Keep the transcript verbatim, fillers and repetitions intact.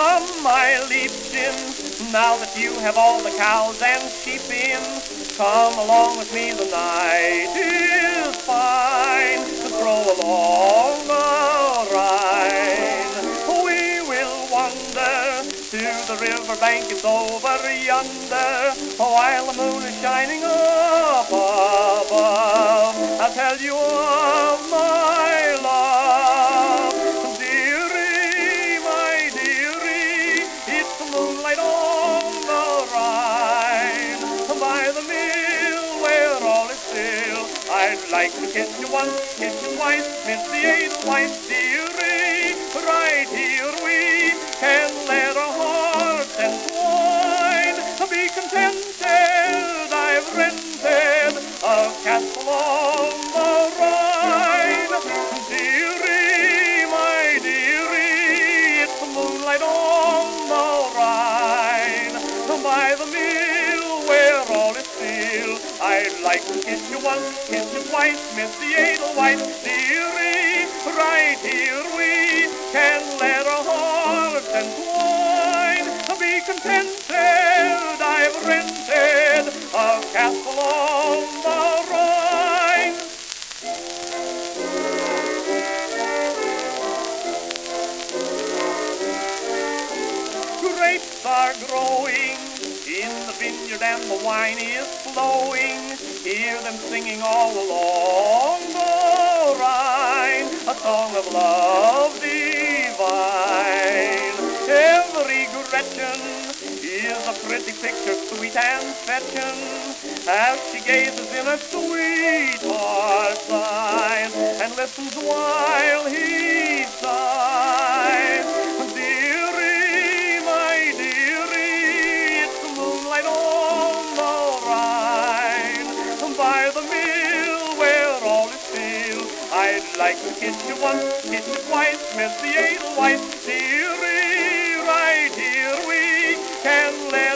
Come, my Liebchen, now that you have all the cows and sheep in, come along with me, the night is fine to throw along a ride. We will wander to the river bank, it's over yonder, while the moon is shining up above. I'll tell you of my love, dearie, my dearie, it's the moonlight on the Rhine, by the mill where all is still. I'd like to kiss you once, kiss you twice, miss the edelweiss, dearie, right here we can let our hearts entwine. Be contented, I've rented a castle on the Rhine. Dearie, my dearie, it's the moonlight on the Rhine, by the mill where all is still. I'd like to kiss you once, kiss you twice, miss the edelweiss, dearie, right here we can let our hearts entwine. Be contented, I've rented a castle on the Rhine. Grapes are growing in the vineyard and the wine is flowing. Hear them singing all along the Rhine, a song of love divine. Every Gretchen is a pretty picture, sweet and fetching, as she gazes in her sweetheart's eyes and listens while he sighs. Dearie, my dearie, it's the moonlight on the Rhine, by the mill where all is still. I'd like to kiss you once, kiss you twice, miss the edelweiss, dearie, right here we can let